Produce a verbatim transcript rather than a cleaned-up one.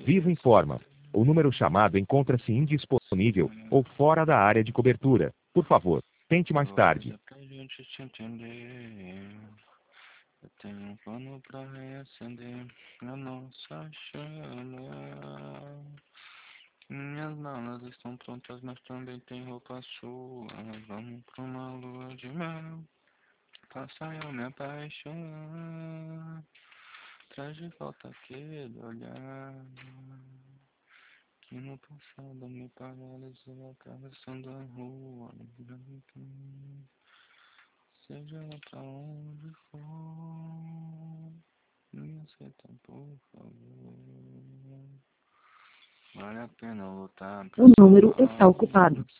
Vivo informa. O número chamado encontra-se indisponível ou fora da área de cobertura. Por favor, tente mais tarde. Pra gente te entender, eu tenho um plano pra reacender a nossa chama. Minhas malas estão prontas, mas também tem roupa sua. Vamos pra uma lua de mel. Faça eu me apaixonar. Traz de volta aquele olhar que no passado me paralisou atravessando a rua. Seja lá pra onde for, me aceita por favor. Vale a pena lutar pra O número salvar está ocupado.